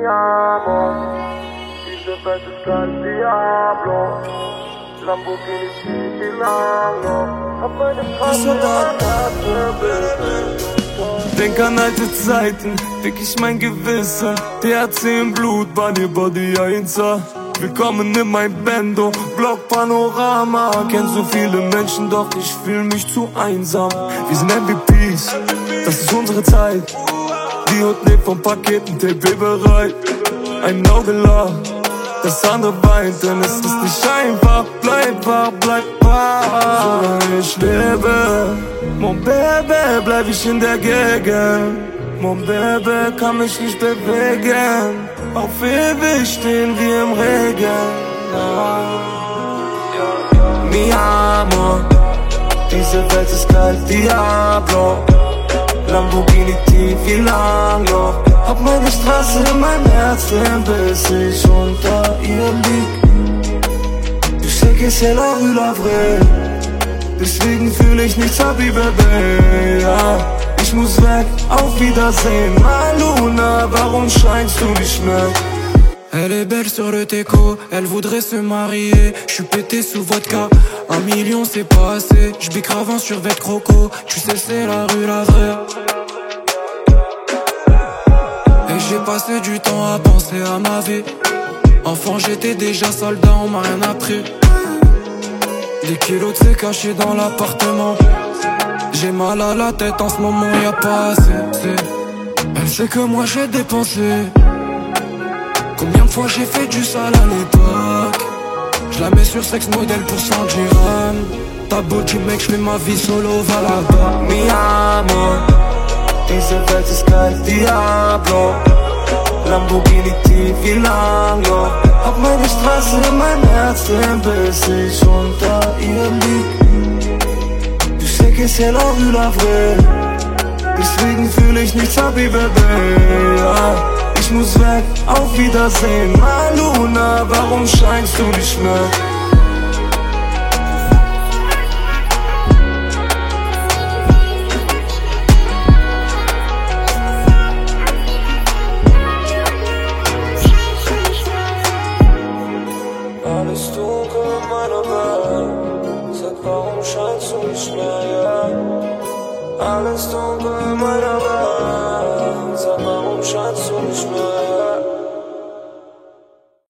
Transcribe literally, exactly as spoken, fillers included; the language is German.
mi amo. Diese Welt ist kein Diablo. Lamborghini zieht die Lange. Hab meine Frau Denk an alte Zeiten, fick ich mein Gewissen. T H C im Blut, Body Body Einser. Willkommen in mein Bando, Block Panorama. Kenn so viele Menschen, doch ich fühl mich zu einsam. Wir sind M V Ps, das ist unsere Zeit. Die Hut lebt vom Paketen-Tape bereit. Ein Auge lacht, das andere weint, denn es ist nicht einfach. Bleib wach, bleib wach, solange ich lebe. Mon Bébé, bleib ich in der Gegend. Mon Bébé, kann mich nicht bewegen. Auf ewig stehen wir im Regen. Mi amo, diese Welt ist kalt, Diablo. Lamborghini tief wie Langloch. Hab meine Straße in meinem Herzen, bis ich unter ihr lieg. Du sais que c'est la rue la vraie. Deswegen fühl ich nichts, Happy Baby, ja. Ich muss weg, auf Wiedersehen. Maluna, warum scheinst du nicht mehr? Elle est belle sur le teco, elle voudrait se marier. J'suis pété sous vodka, un million c'est pas assez. J'bique avant sur vêt croco, tu sais c'est la rue la vraie. Et j'ai passé du temps à penser à ma vie. Enfant j'étais déjà soldat, on m'a rien appris. Des kilos de c'est caché dans l'appartement. J'ai mal à la tête en ce moment, y'a pas assez. Elle sait que moi j'ai dépensé. Combien de fois j'ai fait du sale à l'époque. Je la mets sur sexe modèle pour cent dirhams. T'as beau tu mec, j'fais ma vie solo, va là-bas. Mi amo, diese Welt ist kalt, Diablo. Lamborghini tief wie Langloch. Hab meine Straße in meinem Herzen, bis ich unter ihr lieg. Du sais que c'est la rue la vraie. Deswegen fühl ich nichts, Happy Baby, ja. Ich muss weg, auf Wiedersehen. Maluna, warum scheinst du nicht mehr? Alles dunkel in meiner Welt. Sag, warum scheinst du nicht mehr, ja? Alles dunkel in meiner Welt. Sag, warum scheinst du